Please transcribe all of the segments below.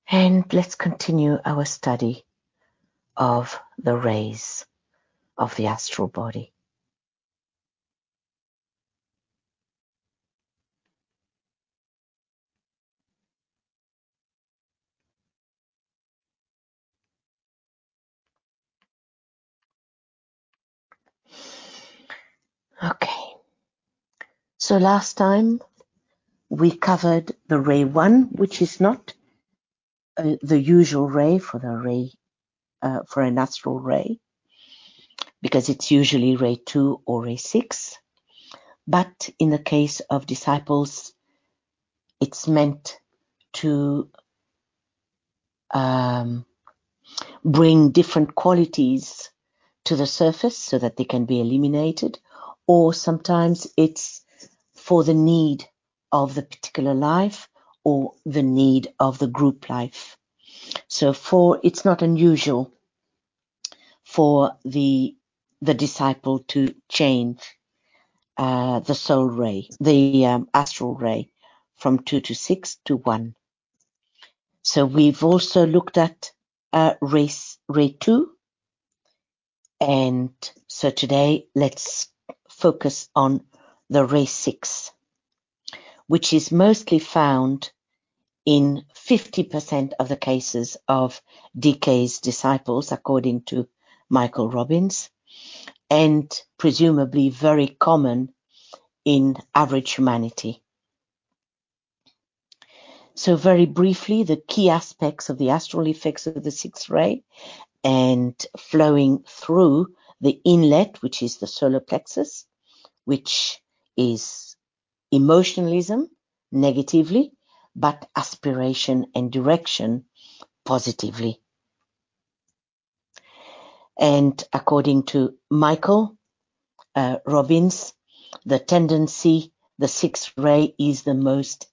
And let's continue our study of the rays of the astral body. Okay, so last time we covered the ray 1, which is not the usual ray for the ray for an astral ray, because it's usually ray 2 or ray 6. But in the case of disciples, it's meant to bring different qualities to the surface so that they can be eliminated, or sometimes it's for the need of the particular life or the need of the group life. So it's not unusual for the disciple to change the soul ray, the astral ray, from 2 to 6 to 1. So we've also looked at ray 2, and so today let's focus on the ray 6, which is mostly found in 50% of the cases of DK's disciples, according to Michael Robbins, and presumably very common in average humanity. So very briefly, the key aspects of the astral effects of the sixth ray and flowing through the inlet, which is the solar plexus, which is emotionalism negatively, but aspiration and direction positively. And according to Michael Robbins, the tendency, the sixth ray is the most,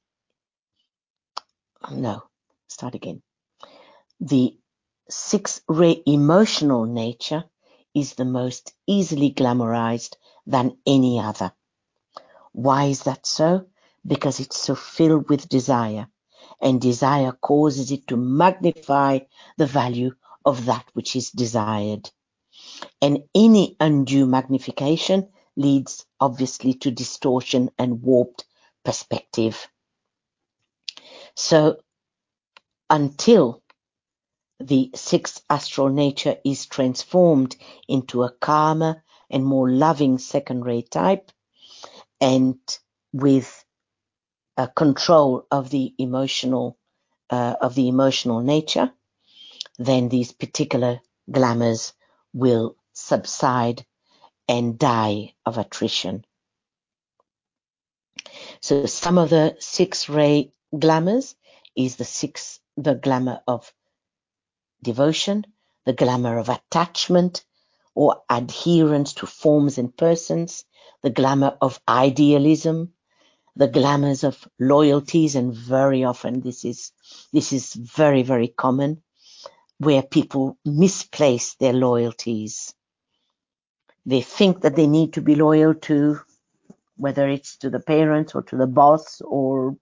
the sixth ray emotional nature is the most easily glamorized than any other. Why is that so? Because it's so filled with desire, and desire causes it to magnify the value of that which is desired. And any undue magnification leads obviously to distortion and warped perspective. So until the sixth astral nature is transformed into a calmer and more loving second ray type, and with a control of the emotional nature, then these particular glamours will subside and die of attrition. So some of the six ray glamours is the glamour of devotion, the glamour of attachment or adherence to forms and persons, the glamour of idealism, the glamours of loyalties, and very often this is very, very common, where people misplace their loyalties. They think that they need to be loyal to, whether it's to the parents or to the boss or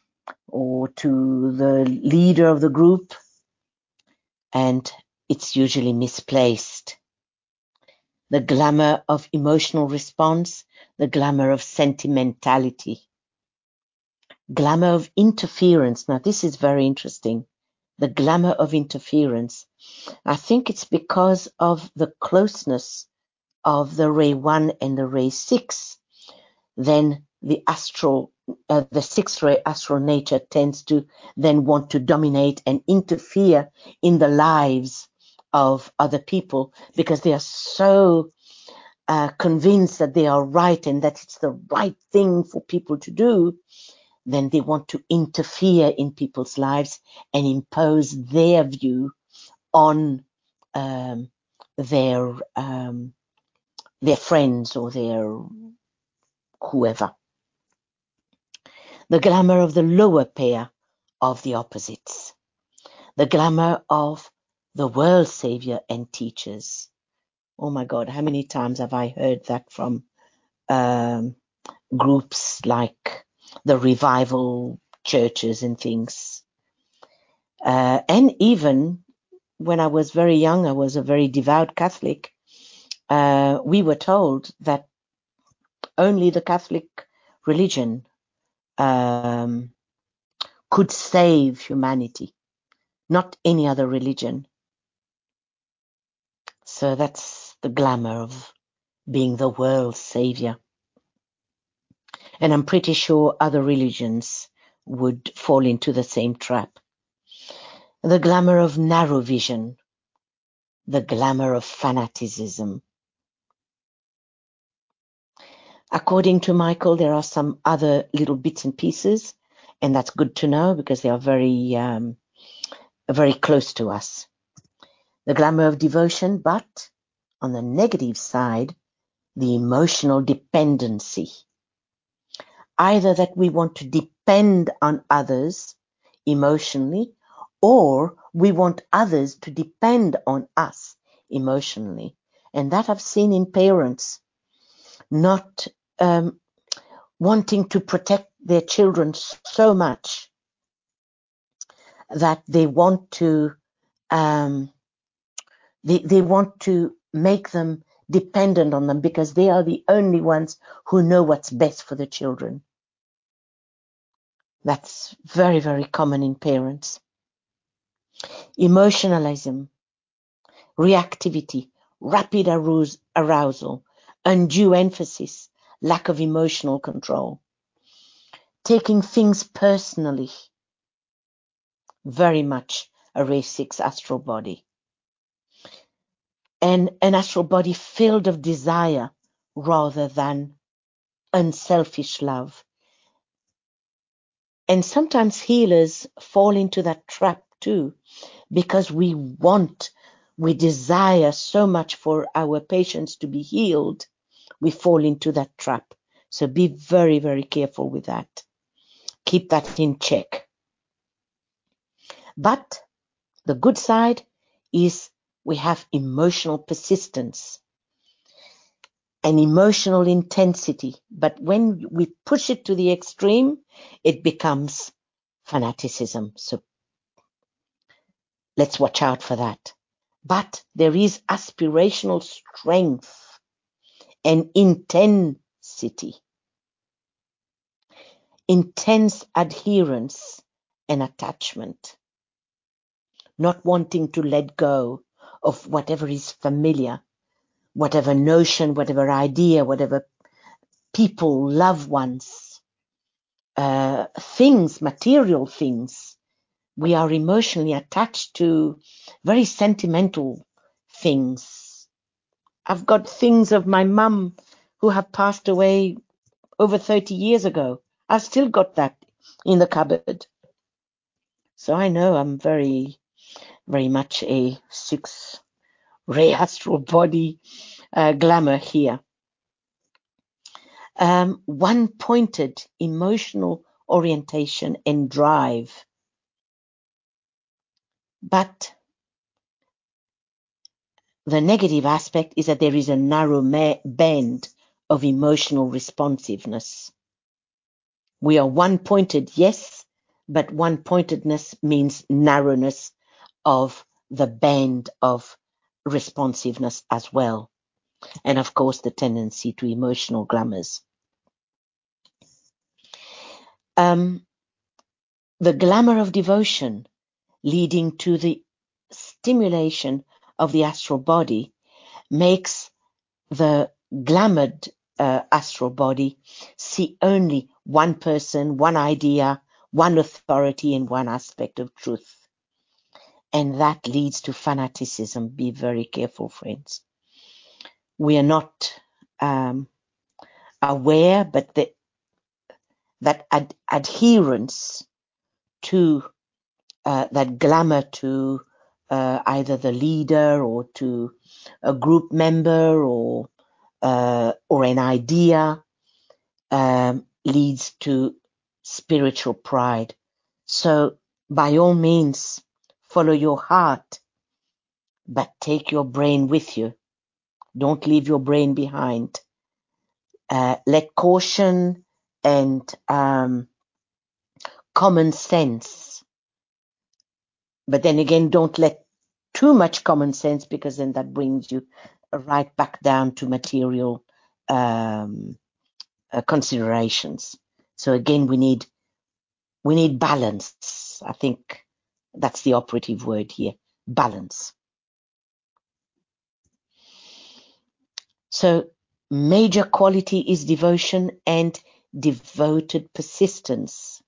to the leader of the group, and it's usually misplaced. The glamour of emotional response, the glamour of sentimentality, glamour of interference. Now this is very interesting. The glamour of interference. I think it's because of the closeness of the ray 1 and the ray 6. Then the sixth ray astral nature tends to then want to dominate and interfere in the lives of other people, because they are so convinced that they are right and that it's the right thing for people to do. Then they want to interfere in people's lives and impose their view on their friends or their whoever. The glamour of the lower pair of the opposites. The glamour of the world savior and teachers. Oh my God, how many times have I heard that from groups like the revival churches and things? And even when I was very young, I was a very devout Catholic. We were told that only the Catholic religion could save humanity, not any other religion. So that's the glamour of being the world's savior. And I'm pretty sure other religions would fall into the same trap. The glamour of narrow vision, the glamour of fanaticism. According to Michael, there are some other little bits and pieces, and that's good to know because they are very, very close to us. The glamour of devotion, but on the negative side, the emotional dependency. Either that we want to depend on others emotionally, or we want others to depend on us emotionally. And that I've seen in parents not wanting to protect their children so much that they want to they want to make them dependent on them because they are the only ones who know what's best for the children. That's very, very common in parents. Emotionalism, reactivity, rapid arousal, undue emphasis, lack of emotional control, taking things personally, very much a race 6 astral body. And an astral body filled of desire rather than unselfish love. And sometimes healers fall into that trap too, because we desire so much for our patients to be healed, we fall into that trap. So be very, very careful with that. Keep that in check. But the good side is we have emotional persistence and emotional intensity. But when we push it to the extreme, it becomes fanaticism. So let's watch out for that. But there is aspirational strength and intensity, intense adherence and attachment, not wanting to let go of whatever is familiar, whatever notion, whatever idea, whatever people, loved ones, things, material things. We are emotionally attached to very sentimental things. I've got things of my mum who have passed away over 30 years ago. I've still got that in the cupboard. So I know I'm very, very much a 6 ray astral body glamour here. One-pointed emotional orientation and drive. But the negative aspect is that there is a narrow band of emotional responsiveness. We are one-pointed, yes, but one-pointedness means narrowness of the band of responsiveness as well. And of course, the tendency to emotional glamours. The glamour of devotion leading to the stimulation of the astral body makes the glamoured astral body see only one person, one idea, one authority, and one aspect of truth. And that leads to fanaticism. Be very careful, friends. We are not aware, but that adherence to that glamour to either the leader or to a group member or an idea leads to spiritual pride. So by all means, follow your heart, but take your brain with you. Don't leave your brain behind. Let caution and common sense But then again, don't let too much common sense, because then that brings you right back down to material considerations. So again, we need balance. I think that's the operative word here, balance. So major quality is devotion and devoted persistence.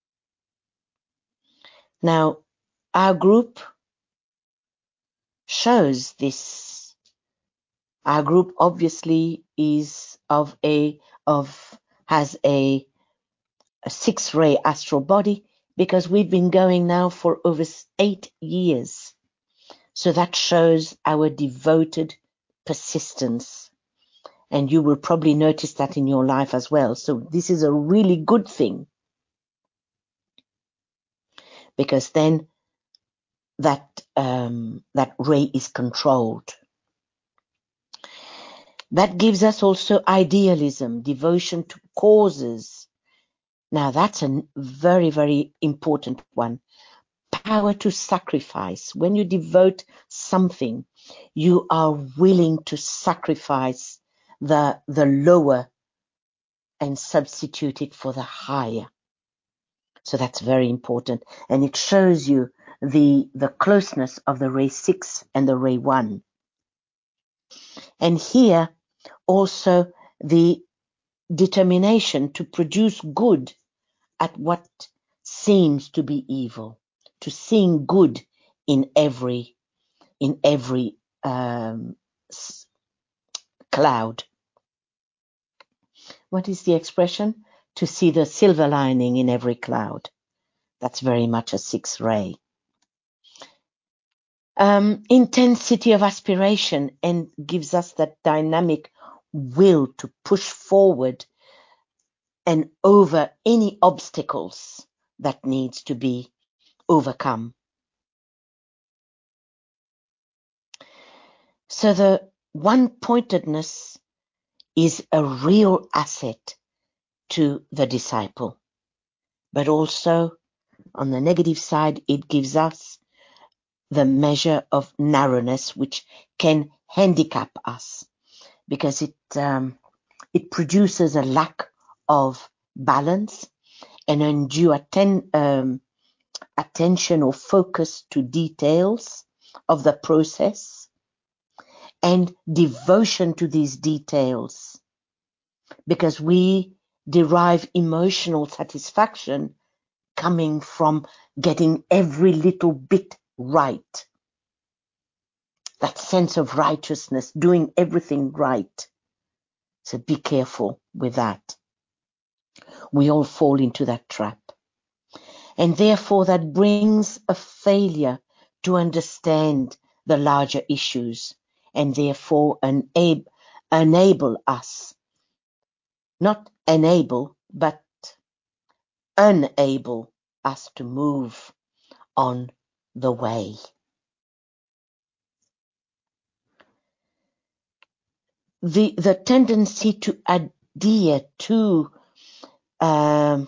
Now, our group shows this. Our group obviously is has a 6-ray astral body, because we've been going now for over 8 years. So that shows our devoted persistence. And you will probably notice that in your life as well. So this is a really good thing, because then that ray is controlled. That gives us also idealism, devotion to causes. Now that's a very, very important one. Power to sacrifice. When you devote something, you are willing to sacrifice the lower and substitute it for the higher. So that's very important. And it shows you the closeness of the ray 6 and the ray 1. And here also the determination to produce good at what seems to be evil, to seeing good in every cloud. What is the expression? To see the silver lining in every cloud. That's very much a 6-ray. Intensity of aspiration, and gives us that dynamic will to push forward and over any obstacles that needs to be overcome. So the one-pointedness is a real asset to the disciple, but also on the negative side, it gives us the measure of narrowness, which can handicap us, because it produces a lack of balance and undue attention or focus to details of the process, and devotion to these details, because we derive emotional satisfaction coming from getting every little bit right. That sense of righteousness, doing everything right. So be careful with that. We all fall into that trap. And therefore that brings a failure to understand the larger issues, and therefore enable us, not enable, but unable us to move on the way. The tendency to adhere to a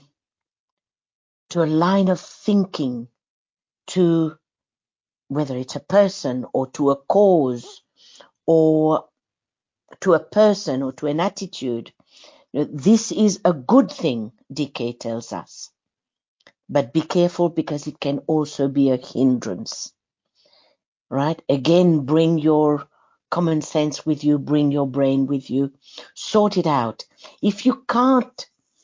line of thinking, to whether it's a person or to a cause or to a person or to an attitude, this is a good thing, DK tells us. But be careful, because it can also be a hindrance. Right? Again, bring your common sense with you, bring your brain with you, sort it out. If you can't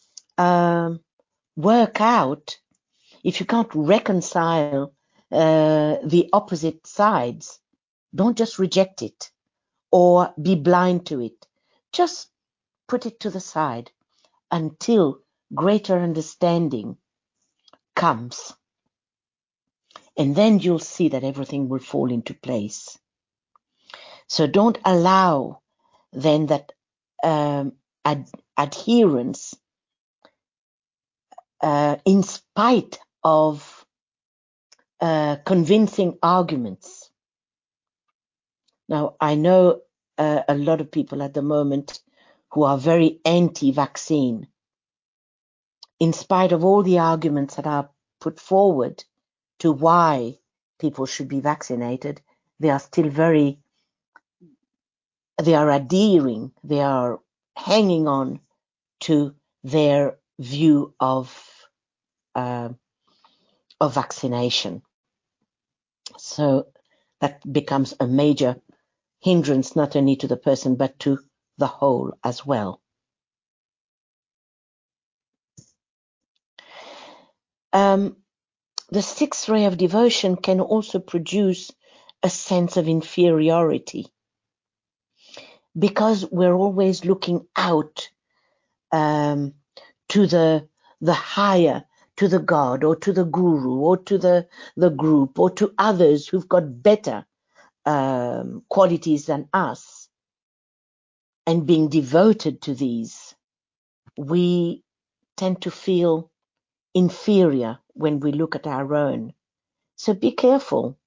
work out, if you can't reconcile the opposite sides, don't just reject it or be blind to it. Just put it to the side until greater understanding comes. And then you'll see that everything will fall into place. So don't allow then that adherence, in spite of convincing arguments. Now, I know a lot of people at the moment who are very anti-vaccine. In spite of all the arguments that are put forward to why people should be vaccinated, they are still they are adhering, they are hanging on to their view of vaccination. So that becomes a major hindrance, not only to the person, but to the whole as well. The sixth ray of devotion can also produce a sense of inferiority, because we're always looking out to the higher, to the God or to the guru or to the group or to others who've got better qualities than us, and being devoted to these, we tend to feel inferior when we look at our own. So be careful,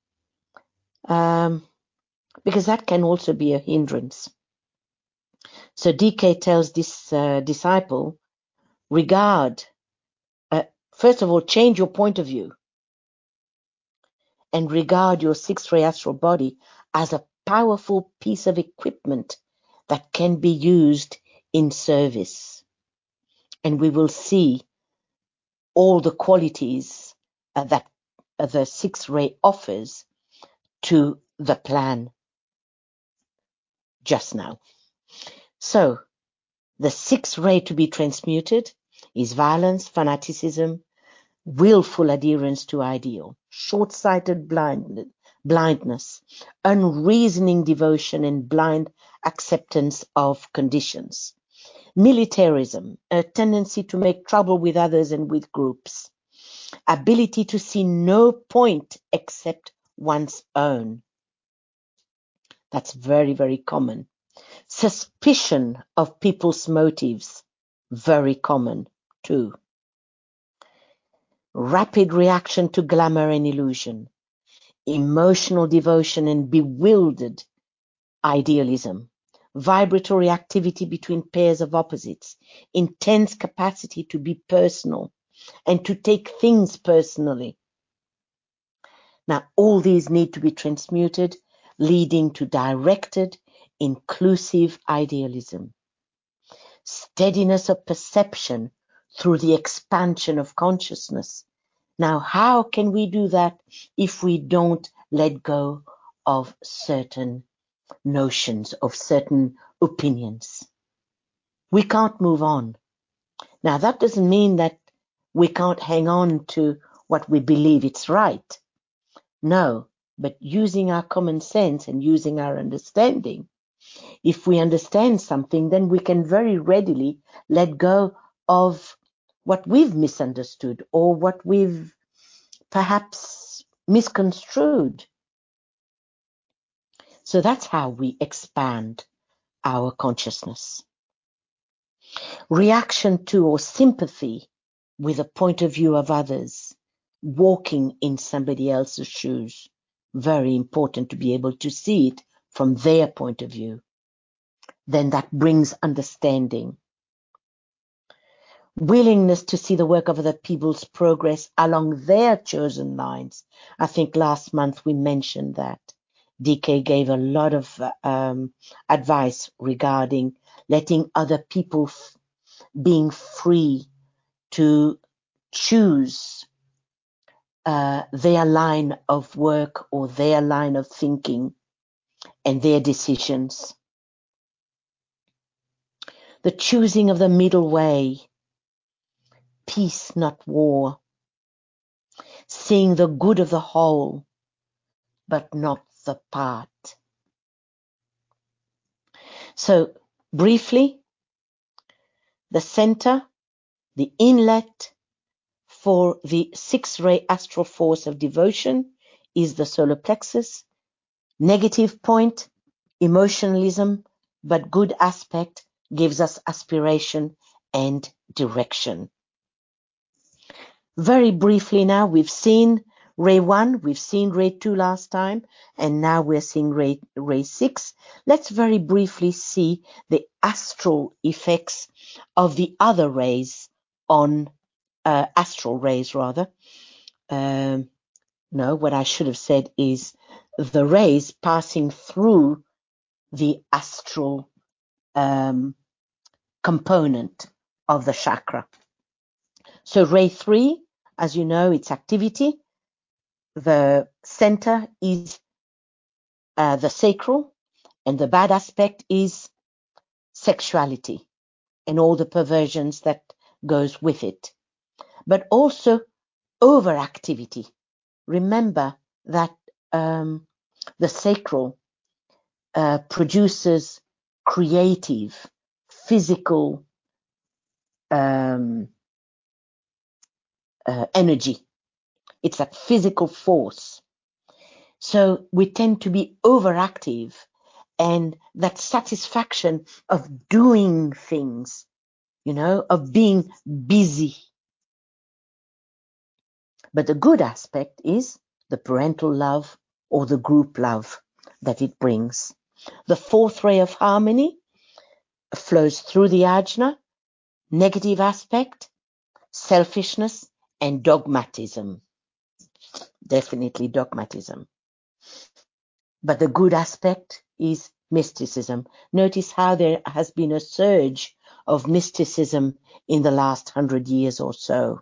because that can also be a hindrance. So DK tells this disciple, first of all, change your point of view and regard your sixth ray astral body as a powerful piece of equipment that can be used in service. And we will see all the qualities that the sixth ray offers to the plan just now. So the sixth ray to be transmuted is violence, fanaticism, willful adherence to ideal, short-sighted blindness, unreasoning devotion, and blind acceptance of conditions. Militarism, a tendency to make trouble with others and with groups. Ability to see no point except one's own. That's very, very common. Suspicion of people's motives, very common too. Rapid reaction to glamour and illusion. Emotional devotion and bewildered idealism. Vibratory activity between pairs of opposites. Intense capacity to be personal and to take things personally. Now, all these need to be transmuted, leading to directed, inclusive idealism. Steadiness of perception through the expansion of consciousness. Now, how can we do that if we don't let go of certain notions, of certain opinions? We can't move on. Now, that doesn't mean that we can't hang on to what we believe it's right. No, but using our common sense and using our understanding, if we understand something, then we can very readily let go of what we've misunderstood or what we've perhaps misconstrued. So that's how we expand our consciousness. Reaction to or sympathy with the point of view of others, walking in somebody else's shoes. Very important to be able to see it from their point of view. Then that brings understanding. Willingness to see the work of other people's progress along their chosen lines. I think last month we mentioned that. DK gave a lot of advice regarding letting other people being free to choose their line of work or their line of thinking and their decisions. The choosing of the middle way. Peace, not war. Seeing the good of the whole, but not the part. So, briefly, the center, the inlet for the sixth ray astral force of devotion is the solar plexus. Negative point, emotionalism, but good aspect gives us aspiration and direction. Very briefly now, we've seen ray 1, we've seen ray 2 last time, and now we're seeing ray 6. Let's very briefly see the astral effects of the other rays on astral rays rather. No, what I should have said is the rays passing through the astral component of the chakra. So ray 3, as you know, it's activity. The center is the sacral, and the bad aspect is sexuality and all the perversions that goes with it. But also overactivity. Remember that the sacral produces creative, physical energy. It's that physical force. So we tend to be overactive, and that satisfaction of doing things, of being busy. But the good aspect is the parental love or the group love that it brings. The fourth ray of harmony flows through the ajna. Negative aspect, selfishness and dogmatism. Definitely dogmatism. But the good aspect is mysticism. Notice how there has been a surge of mysticism in the last 100 years or so.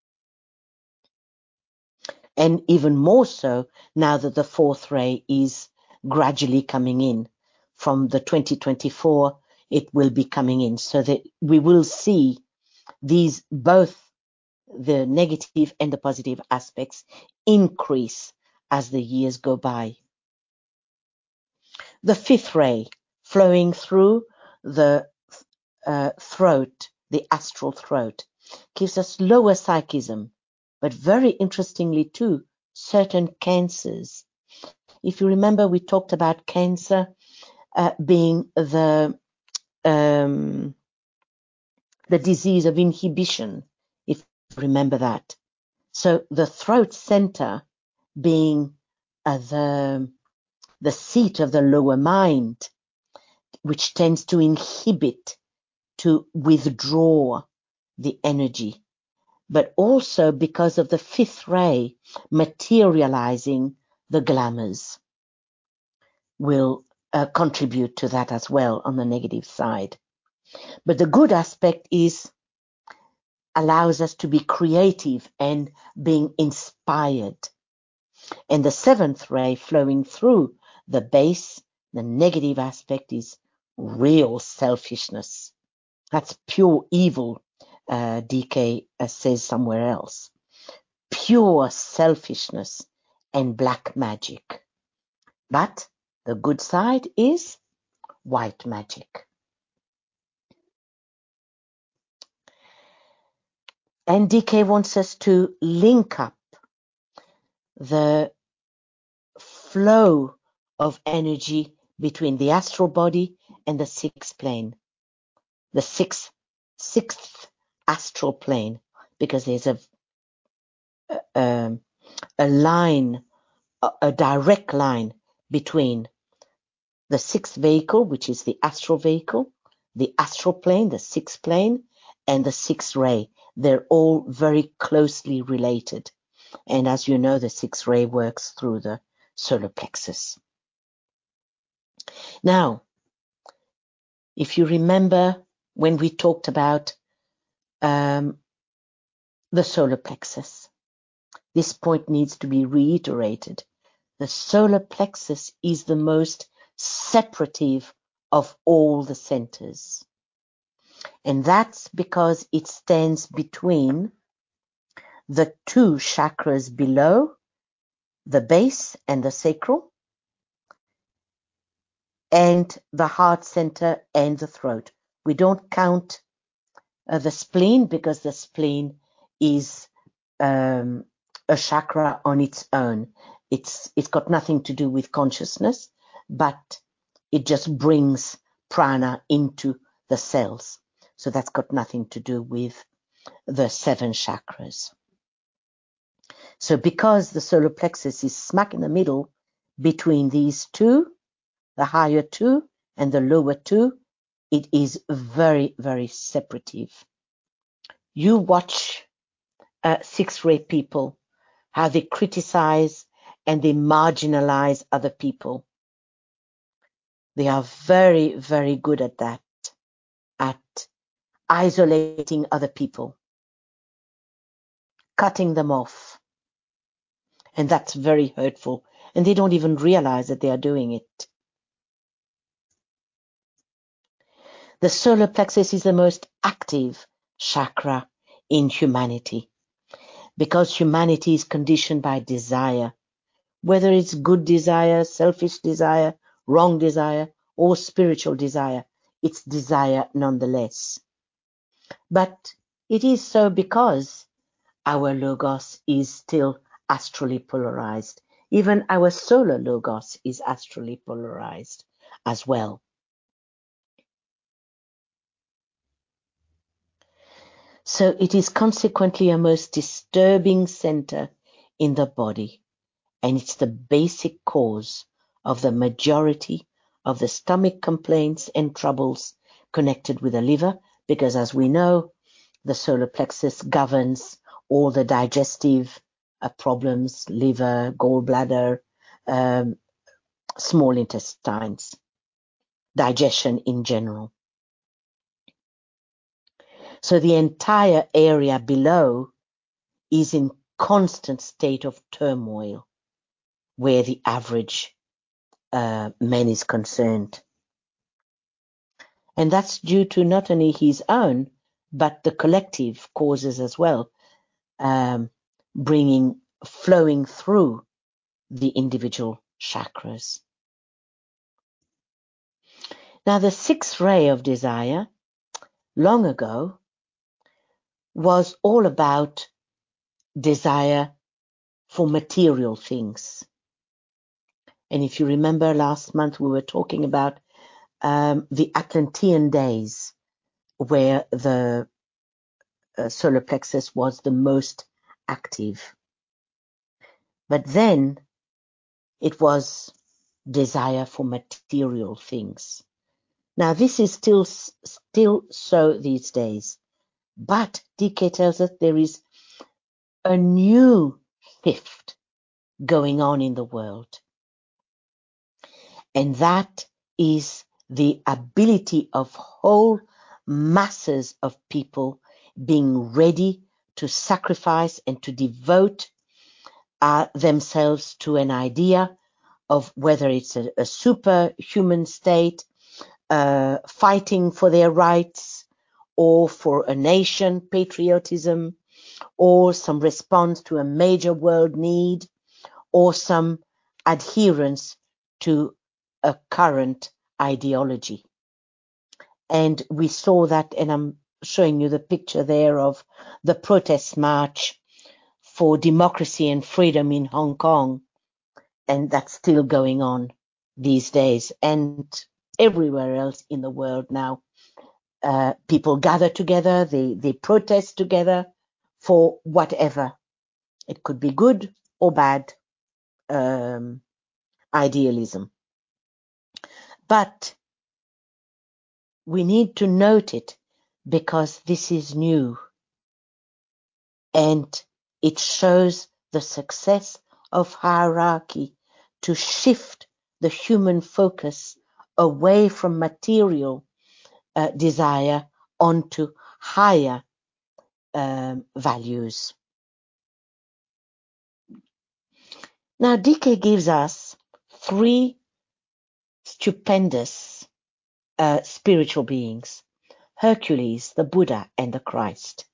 And even more so now that the fourth ray is gradually coming in. From the 2024, it will be coming in, so that we will see these, both the negative and the positive aspects, increase as the years go by. The fifth ray flowing through the throat, the astral throat, gives us lower psychism, but very interestingly too, certain cancers. If you remember, we talked about cancer being the disease of inhibition, if you remember that. So the throat center being the seat of the lower mind, which tends to inhibit, to withdraw the energy, but also because of the fifth ray materializing the glamours will contribute to that as well on the negative side. But the good aspect is allows us to be creative and being inspired. And the seventh ray flowing through the base, the negative aspect is real selfishness. That's pure evil, DK says somewhere else. Pure selfishness and black magic. But the good side is white magic. And DK wants us to link up the flow of energy between the astral body and the sixth plane, the sixth astral plane, because there's a line, a direct line between the sixth vehicle, which is the astral vehicle, the astral plane, the sixth plane, and the sixth ray. They're all very closely related. And as you know, the sixth ray works through the solar plexus. Now, if you remember when we talked about the solar plexus, this point needs to be reiterated. The solar plexus is the most separative of all the centers. And that's because it stands between the two chakras below, the base and the sacral, and the heart center and the throat. We don't count the spleen, because the spleen is a chakra on its own. It's got nothing to do with consciousness, but it just brings prana into the cells. So that's got nothing to do with the 7 chakras. So because the solar plexus is smack in the middle between these two, the higher two and the lower two, it is very, very separative. You watch 6-ray people how they criticize and they marginalize other people. They are very, very good at that, at isolating other people, cutting them off. And that's very hurtful. And they don't even realize that they are doing it. The solar plexus is the most active chakra in humanity because humanity is conditioned by desire, whether it's good desire, selfish desire, wrong desire, or spiritual desire. It's desire nonetheless. But it is so because our logos is still astrally polarized. Even our solar logos is astrally polarized as well. So it is consequently a most disturbing center in the body, and it's the basic cause of the majority of the stomach complaints and troubles connected with the liver, because as we know, the solar plexus governs all the digestive problems, liver, gallbladder, small intestines, digestion in general. So the entire area below is in constant state of turmoil where the average man is concerned. And that's due to not only his own, but the collective causes as well, flowing through the individual chakras. Now, the sixth ray of desire, long ago, was all about desire for material things. And if you remember last month, we were talking about the Atlantean days, where the solar plexus was the most active. But then it was desire for material things. Now, this is still so these days. But DK tells us there is a new shift going on in the world. And that is the ability of whole masses of people being ready to sacrifice and to devote themselves to an idea of whether it's a superhuman state, fighting for their rights, or for a nation, patriotism, or some response to a major world need, or some adherence to a current ideology. And we saw that, and I'm showing you the picture there of the protest march for democracy and freedom in Hong Kong. And that's still going on these days. And everywhere else in the world now, people gather together, they protest together for whatever. It could be good or bad idealism. But we need to note it because this is new. And it shows the success of hierarchy to shift the human focus away from material desire onto higher values. Now, DK gives us three stupendous spiritual beings: Hercules, the Buddha, and the Christ.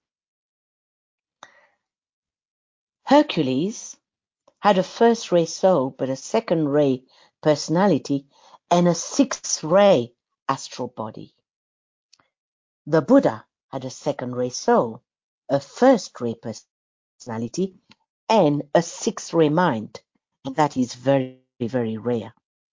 Hercules had a first-ray soul, but a second-ray personality and a sixth-ray astral body. The Buddha had a second-ray soul, a first-ray personality, and a sixth-ray mind, and that is very, very rare.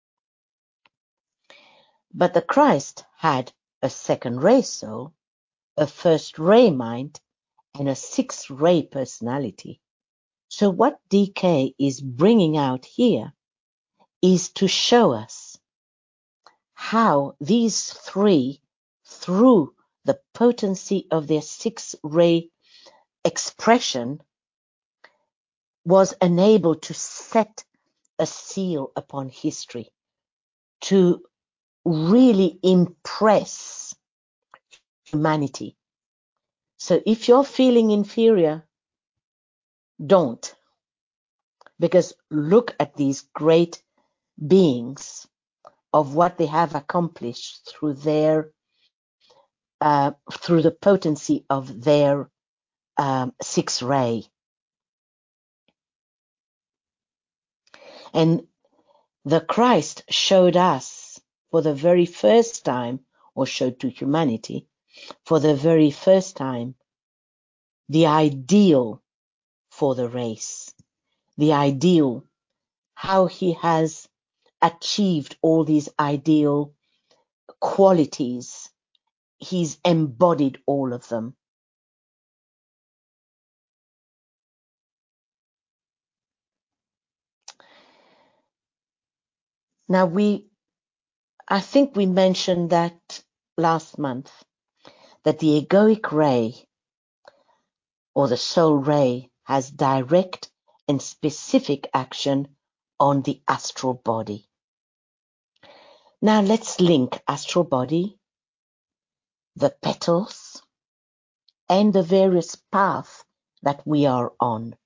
But the Christ had a second-ray soul, a first-ray mind, and a sixth-ray personality. So what DK is bringing out here is to show us how these three, through the potency of their sixth-ray expression, was enabled to set a seal upon history, to really impress humanity. So if you're feeling inferior, don't. Because look at these great beings of what they have accomplished through their through the potency of their six ray. And the Christ showed us for the very first time, or showed to humanity for the very first time, the ideal for the race, the ideal, how he has achieved all these ideal qualities. He's embodied all of them. Now I think we mentioned that last month, that the egoic ray or the soul ray has direct and specific action on the astral body. Now let's link astral body, the petals, and the various paths that we are on.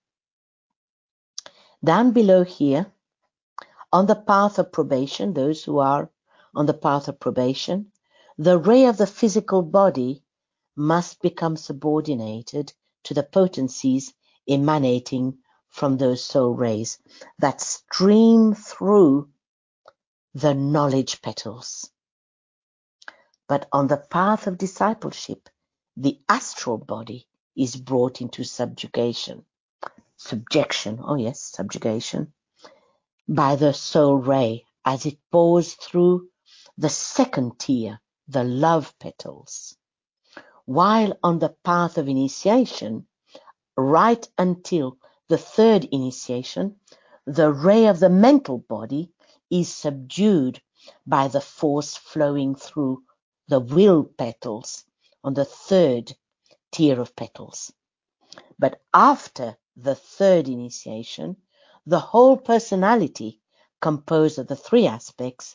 Down below here, on the path of probation, those who are on the path of probation, the ray of the physical body must become subordinated to the potencies emanating from those soul rays that stream through the knowledge petals. But on the path of discipleship, the astral body is brought into subjection, by the soul ray as it pours through the second tier, the love petals. While on the path of initiation, right until the third initiation, the ray of the mental body is subdued by the force flowing through the will petals on the third tier of petals. But after the third initiation, the whole personality, composed of the three aspects,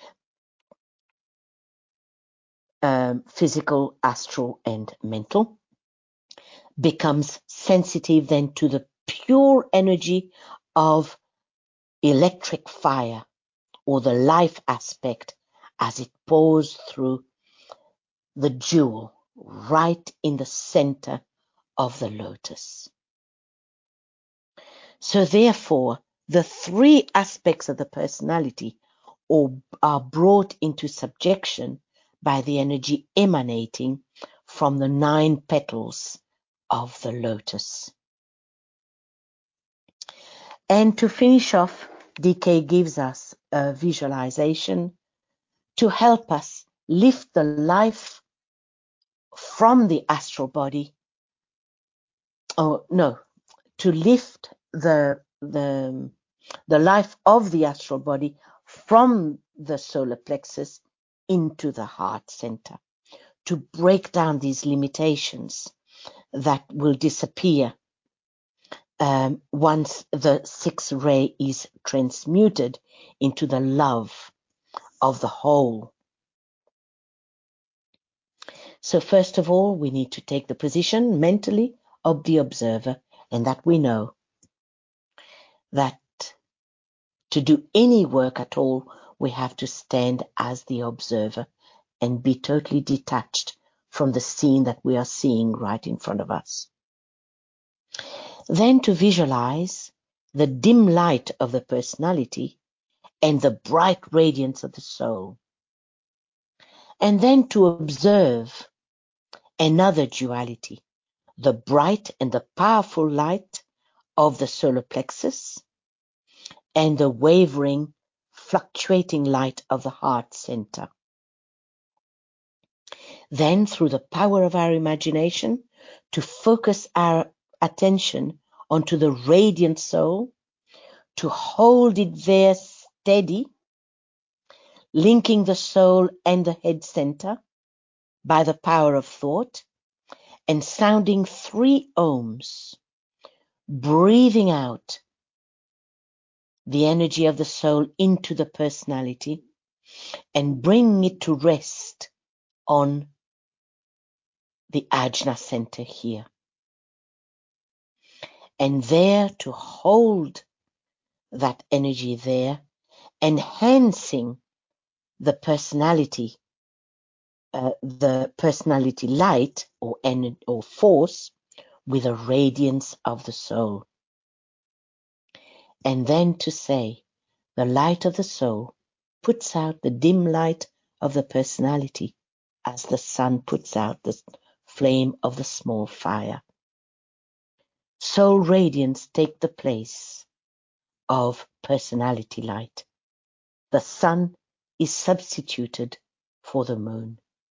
physical, astral, and mental, becomes sensitive then to the pure energy of electric fire, or the life aspect, as it pours through the jewel right in the center of the lotus. So therefore, the three aspects of the personality are brought into subjection by the energy emanating from the 9 petals of the lotus. And to finish off, DK gives us a visualization to help us lift the life from the astral body. To lift the life of the astral body from the solar plexus into the heart center, to break down these limitations that will disappear once the 6 ray is transmuted into the love of the whole. So first of all, we need to take the position mentally of the observer, and that we know that to do any work at all, we have to stand as the observer and be totally detached from the scene that we are seeing right in front of us. Then to visualize the dim light of the personality and the bright radiance of the soul. And then to observe another duality, the bright and the powerful light of the solar plexus and the wavering, fluctuating light of the heart center. Then, through the power of our imagination, to focus our attention onto the radiant soul, to hold it there steady, linking the soul and the head center by the power of thought, and sounding 3 ohms, breathing out the energy of the soul into the personality and bringing it to rest on the Ajna center here. And there to hold that energy there, enhancing the personality light or force with a radiance of the soul. And then to say, the light of the soul puts out the dim light of the personality as the sun puts out the flame of the small fire. Soul radiance take the place of personality light. The sun is substituted for the moon.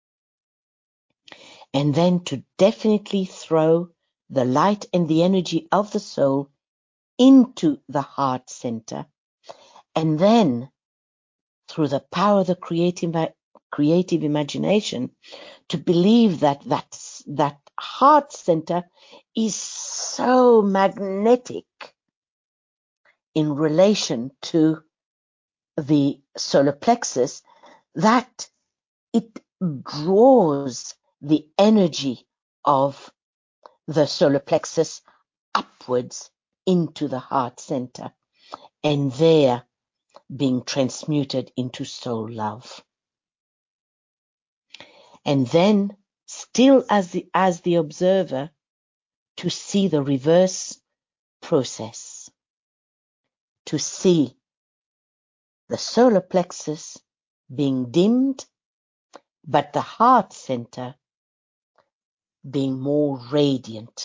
And then to definitely throw the light and the energy of the soul into the heart center, and then through the power of the creative imagination to believe that heart center is so magnetic in relation to the solar plexus that it draws the energy of the solar plexus upwards into the heart center, and there being transmuted into soul love. And then, still as the observer, to see the reverse process, to see the solar plexus being dimmed, but the heart center being more radiant.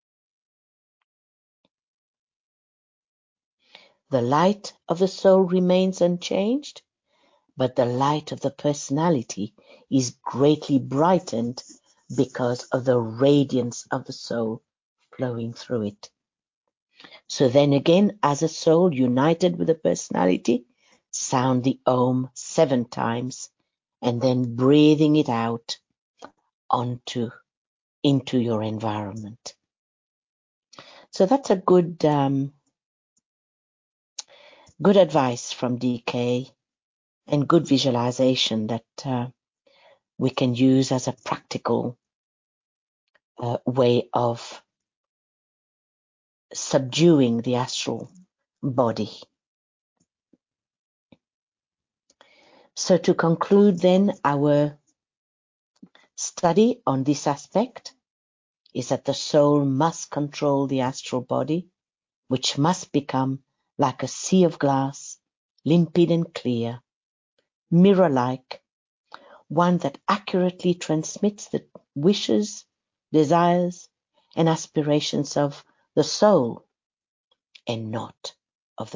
The light of the soul remains unchanged, but the light of the personality is greatly brightened because of the radiance of the soul flowing through it. So then again, as a soul united with a personality, sound the Om 7 times and then breathing it out into your environment. So that's a good advice from DK and good visualization that we can use as a practical way of subduing the astral body. So to conclude then, our study on this aspect is that the soul must control the astral body, which must become like a sea of glass, limpid and clear, mirror-like, one that accurately transmits the wishes, desires, and aspirations of the soul, and not